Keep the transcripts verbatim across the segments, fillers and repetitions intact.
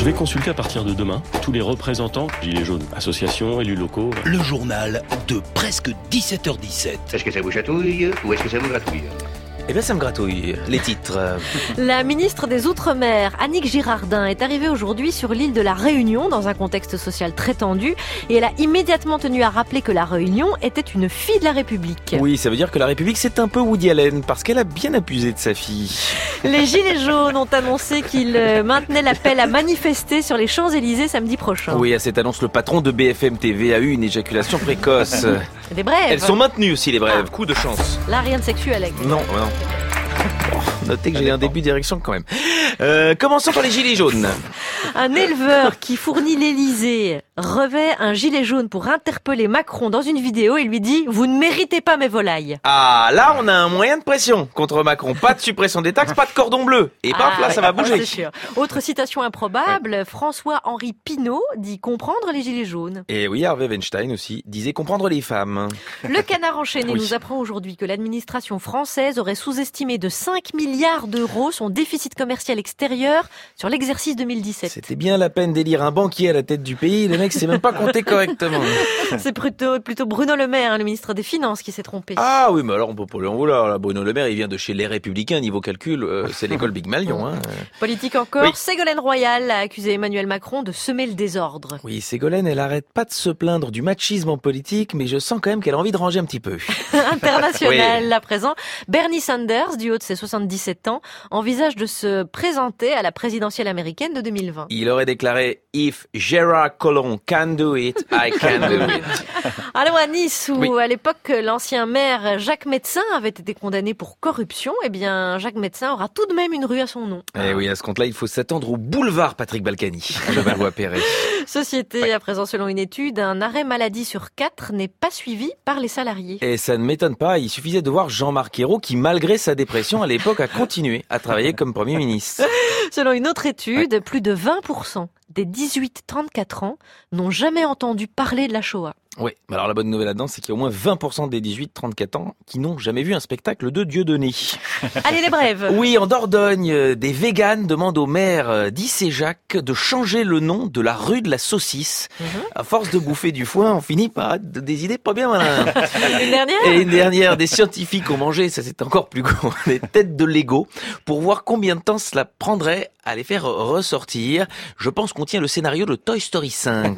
Je vais consulter à partir de demain tous les représentants Gilets jaunes, associations, élus locaux. Le journal de presque dix-sept heures dix-sept. Est-ce que ça vous chatouille ou est-ce que ça vous gratouille ? Eh bien, ça me gratouille, les titres. La ministre des Outre-mer, Annick Girardin, est arrivée aujourd'hui sur l'île de la Réunion dans un contexte social très tendu et elle a immédiatement tenu à rappeler que la Réunion était une fille de la République. Oui, ça veut dire que la République, c'est un peu Woody Allen, parce qu'elle a bien abusé de sa fille. Les Gilets jaunes ont annoncé qu'ils maintenaient l'appel à manifester sur les Champs-Élysées samedi prochain. Oui, à cette annonce, le patron de B F M T V a eu une éjaculation précoce. Des brèves. Elles sont maintenues aussi, les brèves. Coup de chance. Là, rien de sexuel. Avec non, non. Bon, notez que j'ai un début d'érection quand même. Euh, commençons par les gilets jaunes. Un éleveur qui fournit l'Élysée revêt un gilet jaune pour interpeller Macron dans une vidéo et lui dit « Vous ne méritez pas mes volailles ». Ah, là, on a un moyen de pression contre Macron. Pas de suppression des taxes, pas de cordon bleu. Et paf, ah, là, ça va bouger. C'est sûr. Autre citation improbable, ouais. François-Henri Pinault dit comprendre les gilets jaunes. Et oui, Harvey Weinstein aussi disait comprendre les femmes. Le Canard enchaîné oui. nous apprend aujourd'hui que l'administration française aurait sous-estimé de cinq milliards d'euros son déficit commercial extérieur sur l'exercice deux mille dix-sept. C'était bien la peine d'élire un banquier à la tête du pays. Le mec sait même pas compter correctement. C'est plutôt, plutôt Bruno Le Maire, le ministre des Finances, qui s'est trompé. Ah oui, mais alors on peut pas lui en vouloir. Là, Bruno Le Maire, il vient de chez Les Républicains. Niveau calcul, euh, c'est l'école Big Malion. Hein. Politique encore, oui. Ségolène Royal a accusé Emmanuel Macron de semer le désordre. Oui, Ségolène, elle arrête pas de se plaindre du machisme en politique, mais je sens quand même qu'elle a envie de ranger un petit peu. International, oui. à présent, Bernie Sanders, du haut de ses soixante-dix-sept ans, envisage de se présenter à la présidentielle américaine de deux mille vingt. Il aurait déclaré « If Gérard Collomb can do it, I can do it ». Allons à Nice, où oui. à l'époque, l'ancien maire Jacques Médecin avait été condamné pour corruption. Eh bien, Jacques Médecin aura tout de même une rue à son nom. Eh oui, à ce compte-là, il faut s'attendre au boulevard Patrick Balkany, à Levallois-Perret. Société, ouais. à présent, selon une étude, un arrêt maladie sur quatre n'est pas suivi par les salariés. Et ça ne m'étonne pas, il suffisait de voir Jean-Marc Ayrault qui, malgré sa dépression à l'époque, a continué à travailler comme Premier ministre. Selon une autre étude, ouais. plus de vingt pour cent des dix-huit trente-quatre ans n'ont jamais entendu parler de la Shoah. Oui, alors la bonne nouvelle là-dedans, c'est qu'il y a au moins vingt pour cent des dix-huit trente-quatre ans qui n'ont jamais vu un spectacle de Dieudonné. Allez, les brèves. Oui, en Dordogne, des véganes demandent au maire d'Issé-Jacques de changer le nom de la rue de la saucisse. Mm-hmm. À force de bouffer du foin, on finit par des idées pas bien malins. Une dernière ? Et une dernière, des scientifiques ont mangé, ça c'est encore plus gros, des têtes de Lego pour voir combien de temps cela prendrait à les faire ressortir. Je pense qu'on tient le scénario de Toy Story cinq.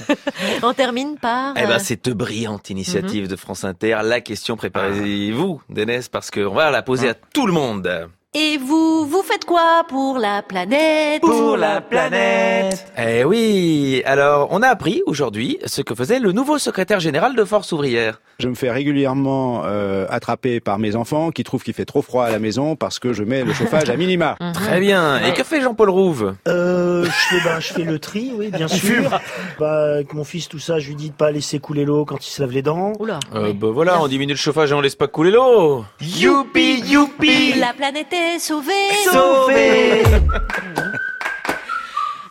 On termine par... Eh ben, cette brillante initiative mm-hmm. de France Inter. La question, préparez-vous, Dénès, parce qu'on va la poser à tout le monde. Et vous, vous faites quoi pour la planète ? Pour la planète. Eh oui, alors on a appris aujourd'hui ce que faisait le nouveau secrétaire général de Force ouvrière. Je me fais régulièrement euh, attraper par mes enfants qui trouvent qu'il fait trop froid à la maison parce que je mets le chauffage à minima. Mmh. Très bien. Et que fait Jean-Paul Rouve ? Euh, je fais, bah, je fais le tri, oui, bien sûr. Bah, avec mon fils, tout ça, je lui dis de pas laisser couler l'eau quand il se lave les dents. Oula. Euh, bah voilà, on diminue le chauffage et on laisse pas couler l'eau. Youpi, youpi. La planète est sauvée. Sauvée.